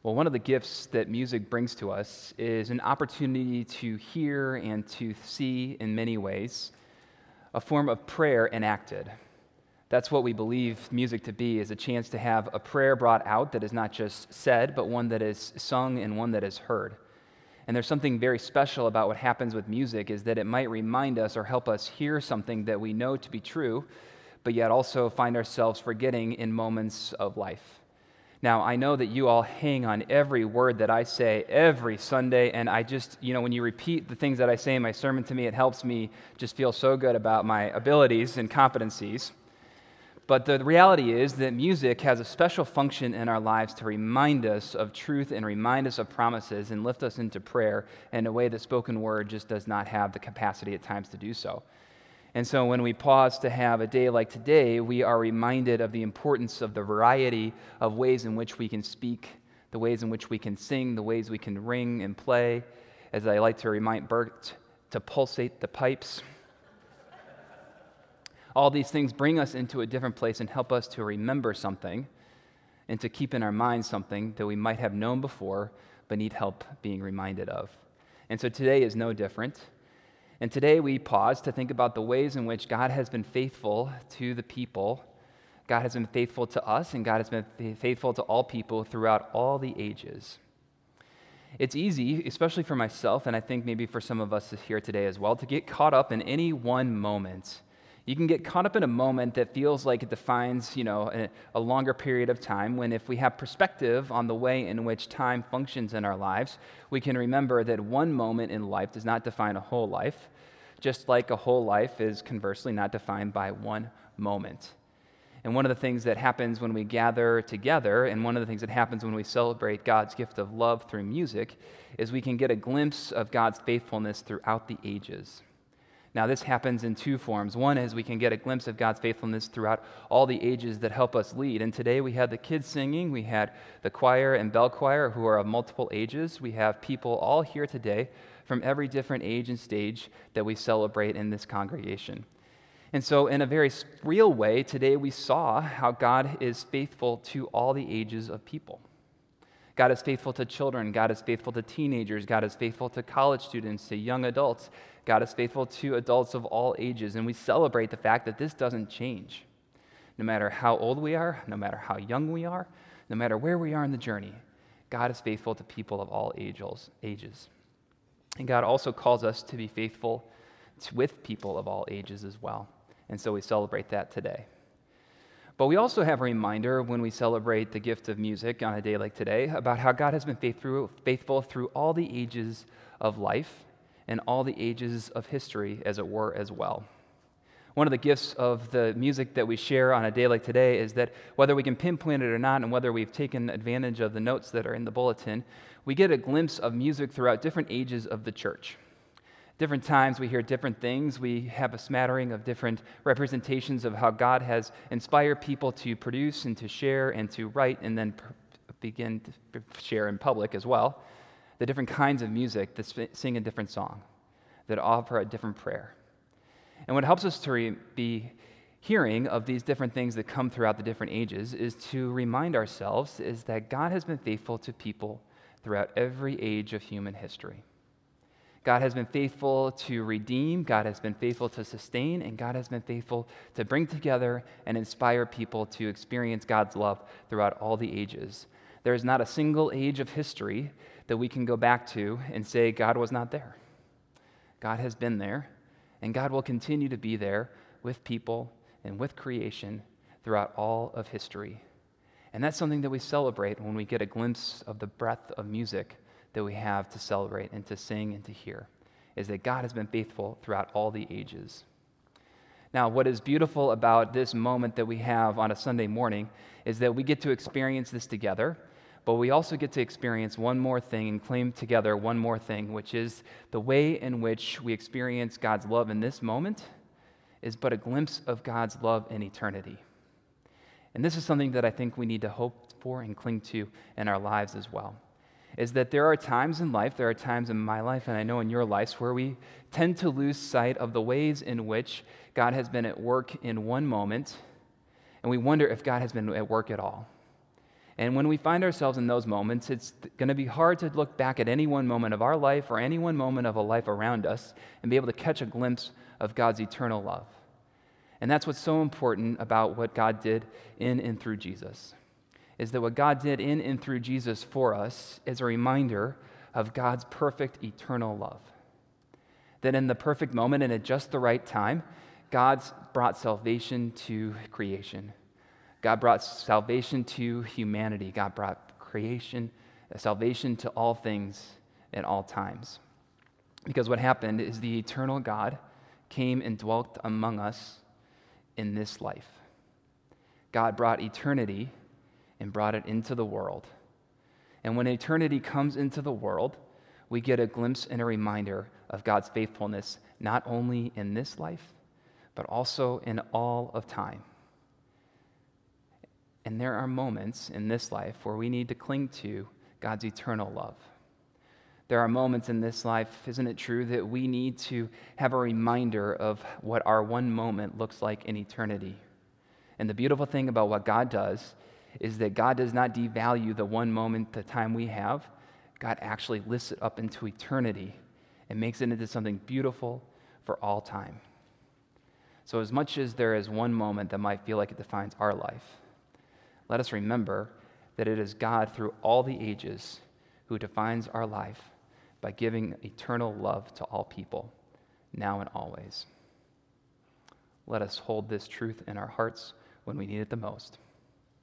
Well, one of the gifts that music brings to us is an opportunity to hear and to see, in many ways, a form of prayer enacted. That's what we believe music to be, is a chance to have a prayer brought out that is not just said, but one that is sung and one that is heard. And there's something very special about what happens with music, is that it might remind us or help us hear something that we know to be true, but yet also find ourselves forgetting in moments of life. Now, I know that you all hang on every word that I say every Sunday, and I just, when you repeat the things that I say in my sermon to me, it helps me just feel so good about my abilities and competencies. But the reality is that music has a special function in our lives to remind us of truth and remind us of promises and lift us into prayer in a way that spoken word just does not have the capacity at times to do so. And so when we pause to have a day like today, we are reminded of the importance of the variety of ways in which we can speak, the ways in which we can sing, the ways we can ring and play, as I like to remind Bert, to pulsate the pipes. All these things bring us into a different place and help us to remember something and to keep in our minds something that we might have known before but need help being reminded of. And so today is no different. And today we pause to think about the ways in which God has been faithful to the people. God has been faithful to us, and God has been faithful to all people throughout all the ages. It's easy, especially for myself, and I think maybe for some of us here today as well, to get caught up in any one moment. You can get caught up in a moment that feels like it defines, a longer period of time, when if we have perspective on the way in which time functions in our lives, we can remember that one moment in life does not define a whole life, just like a whole life is conversely not defined by one moment. And one of the things that happens when we gather together, and one of the things that happens when we celebrate God's gift of love through music, is we can get a glimpse of God's faithfulness throughout the ages. Now, this happens in two forms. One is we can get a glimpse of God's faithfulness throughout all the ages that help us lead. And today we had the kids singing, we had the choir and bell choir who are of multiple ages. We have people all here today from every different age and stage that we celebrate in this congregation. And so in a very real way, today we saw how God is faithful to all the ages of people. God is faithful to children. God is faithful to teenagers. God is faithful to college students, to young adults. God is faithful to adults of all ages. And we celebrate the fact that this doesn't change. No matter how old we are, no matter how young we are, no matter where we are in the journey, God is faithful to people of all ages. And God also calls us to be faithful with people of all ages as well. And so we celebrate that today. But we also have a reminder when we celebrate the gift of music on a day like today about how God has been faithful through all the ages of life and all the ages of history, as it were, as well. One of the gifts of the music that we share on a day like today is that whether we can pinpoint it or not, and whether we've taken advantage of the notes that are in the bulletin, we get a glimpse of music throughout different ages of the church. Different times we hear different things. We have a smattering of different representations of how God has inspired people to produce and to share and to write and then begin to share in public as well. The different kinds of music that sing a different song, that offer a different prayer. And what helps us to be hearing of these different things that come throughout the different ages is to remind ourselves is that God has been faithful to people throughout every age of human history. God has been faithful to redeem, God has been faithful to sustain, and God has been faithful to bring together and inspire people to experience God's love throughout all the ages. There is not a single age of history that we can go back to and say God was not there. God has been there, and God will continue to be there with people and with creation throughout all of history. And that's something that we celebrate when we get a glimpse of the breadth of music that we have to celebrate and to sing and to hear, is that God has been faithful throughout all the ages. Now, what is beautiful about this moment that we have on a Sunday morning is that we get to experience this together, but we also get to experience one more thing and claim together one more thing, which is the way in which we experience God's love in this moment is but a glimpse of God's love in eternity. And this is something that I think we need to hope for and cling to in our lives as well. Is that there are times in life, there are times in my life, and I know in your lives, where we tend to lose sight of the ways in which God has been at work in one moment, and we wonder if God has been at work at all. And when we find ourselves in those moments, it's going to be hard to look back at any one moment of our life or any one moment of a life around us and be able to catch a glimpse of God's eternal love. And that's what's so important about what God did in and through Jesus, is that what God did in and through Jesus for us is a reminder of God's perfect eternal love. That in the perfect moment and at just the right time, God's brought salvation to creation. God brought salvation to humanity. God brought salvation to all things at all times. Because what happened is the eternal God came and dwelt among us in this life. God brought eternity and brought it into the world. And when eternity comes into the world, we get a glimpse and a reminder of God's faithfulness, not only in this life, but also in all of time. And there are moments in this life where we need to cling to God's eternal love. There are moments in this life, isn't it true, that we need to have a reminder of what our one moment looks like in eternity. And the beautiful thing about what God does is that God does not devalue the one moment, the time we have. God actually lifts it up into eternity and makes it into something beautiful for all time. So as much as there is one moment that might feel like it defines our life, let us remember that it is God through all the ages who defines our life by giving eternal love to all people, now and always. Let us hold this truth in our hearts when we need it the most.